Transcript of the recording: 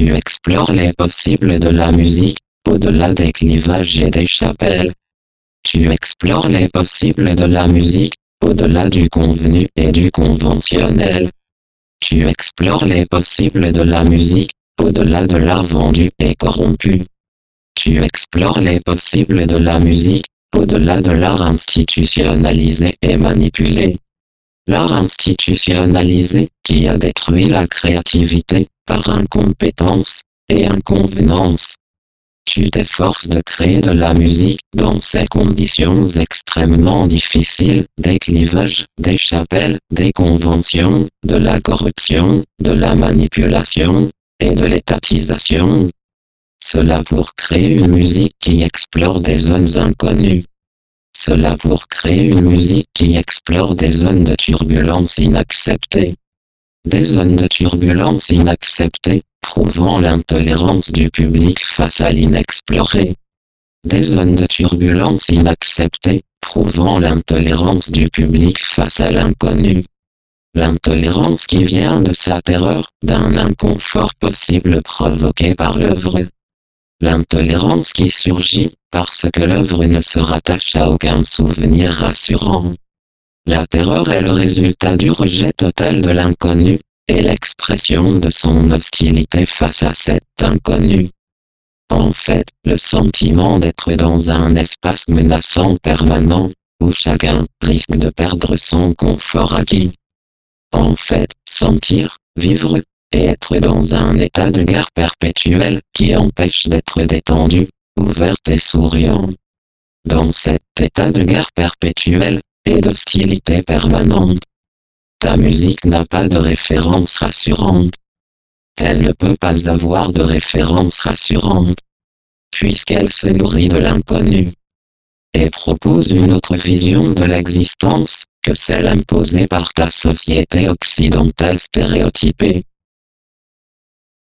Tu explores les possibles de la musique, au-delà des clivages et des chapelles. Tu explores les possibles de la musique, au-delà du convenu et du conventionnel. Tu explores les possibles de la musique, au-delà de l'art vendu et corrompu. Tu explores les possibles de la musique, au-delà de l'art institutionnalisé et manipulé. L'art institutionnalisé qui a détruit la créativité par incompétence et inconvenance. Tu t'efforces de créer de la musique dans ces conditions extrêmement difficiles, des clivages, des chapelles, des conventions, de la corruption, de la manipulation et de l'étatisation. Cela pour créer une musique qui explore des zones inconnues. Cela pour créer une musique qui explore des zones de turbulence inacceptées. Des zones de turbulence inacceptées, prouvant l'intolérance du public face à l'inexploré. Des zones de turbulence inacceptées, prouvant l'intolérance du public face à l'inconnu. L'intolérance qui vient de sa terreur, d'un inconfort possible provoqué par l'œuvre. L'intolérance qui surgit parce que l'œuvre ne se rattache à aucun souvenir rassurant. La terreur est le résultat du rejet total de l'inconnu, et l'expression de son hostilité face à cet inconnu. En fait, le sentiment d'être dans un espace menaçant permanent, où chacun risque de perdre son confort acquis. En fait, sentir, vivre, et être dans un état de guerre perpétuelle qui empêche d'être détendu, ouverte et souriant. Dans cet état de guerre perpétuelle, et d'hostilité permanente, ta musique n'a pas de référence rassurante. Elle ne peut pas avoir de référence rassurante, puisqu'elle se nourrit de l'inconnu, et propose une autre vision de l'existence que celle imposée par ta société occidentale stéréotypée.